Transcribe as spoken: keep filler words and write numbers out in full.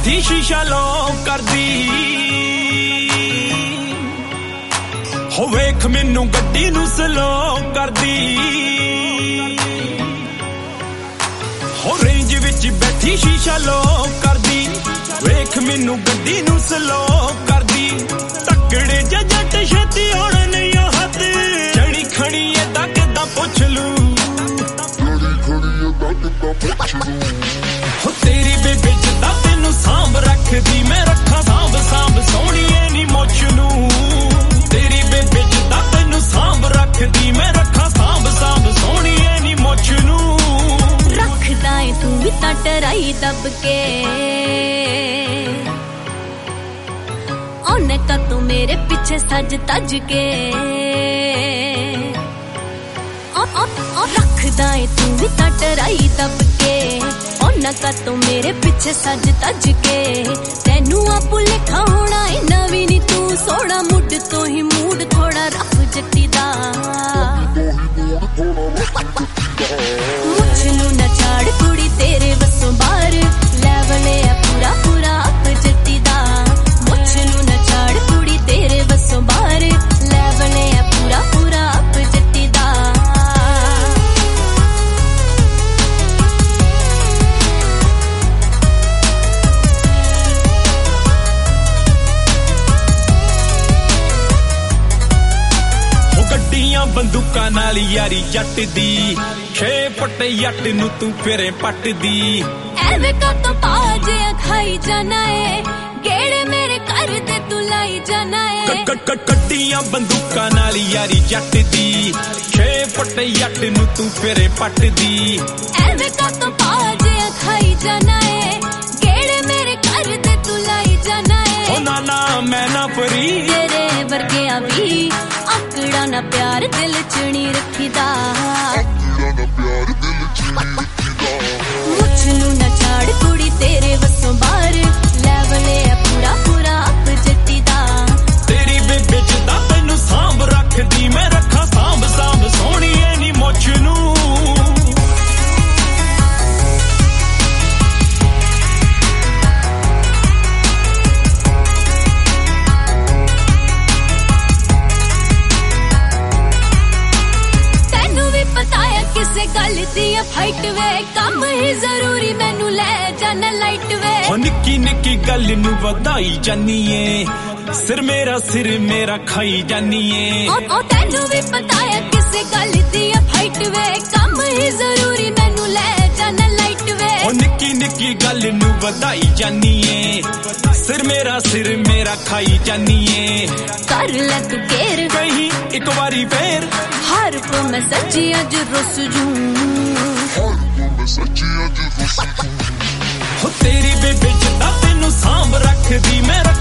बैठी शीशा लो कर दी हो वेख मैनू गड्डी नू स्लो कर दी हो रेंज विच बैठी शीशा लो कर दी वेख मैनू गड्डी नू स्लो कर दी तकड़े जट छेती होण नहीं हद जड़ी खड़ी एदा किदां पुछ लू हो तेरी बेबे जिदा तेनू सांभ रखदी मैं रखा सांभ सांभ सोहणीए नी मुछ नू तेरी बेबे जिदा तेनू सांभ रखदी मैं रखा सांभ सांभ सोहणीए नी मुछ नू रखदा है तू भी तां टराई दब के ओने का तू मेरे पीछे सज तज के ओ ओ ओ रखदा है तू भी तां टराई दब के ओना का तू मेरे पीछे सज तज के तेनू आपू लिखा होना इना भी नी तू सोना मुड तो ही मूड थोड़ा रफ जट्टी दा मुझ नू ना छाड़ कुड़ी तेरे वसों बाहर लेवले आ पूरा पूरा अप जट्टी दा मुझ नू ना छाड़ कुड़ी तेरे वसों बाहर लेवले आ पूरा पूरा अप जट्टी दा बंदूकां नाल यारी जट दी छे पट्टे जट नू तू फिरे पट दी एवे का तो पाजे खाई जाना है गेड़े मेरे कर दे तू लाई जाना है कट कट कट्टियां बंदूकां नाल यारी जट दी छे पट्टे जट नू तू फिरे पट दी एवे का तो पाजे खाई जाना है गेड़े मेरे कर दे तू लाई जाना है ओ ना ना मैं ना परी तेरे वर्गे भी आकड़ा ना प्यार दिल च नी रखीदा मुझ नू ना छाड़ कुड़ी तेरे वसों बाहर लेवले आ पूरा पूरा अप जट्टी दा तेरी बेबे जिदा तेनू सांभ रखदी मैं रखा सांभ सांभ सोहणीए नी मुछ नू गल दी फाइट वे कम ही जरूरी मैनू ले जाना लाइट वे हो निक्की निक्की गल नू वधाई जानी है सिर मेरा सिर मेरा खाई जानी है ओ ओ तेनू भी पता है किसे गल दी फाइट वे कम ही जरूरी मैनू ले जाना लाइट वे हो निक्की निक्की गल नू वधाई जानी है सिर मेरा सिर मेरा खाई जानी है कर ले तू केर कहीं एक बारी फेर हार को मैं सच्ची अज रुस जूं हो तेरी बेबे जिदा तेनू सांभ रखदी मैं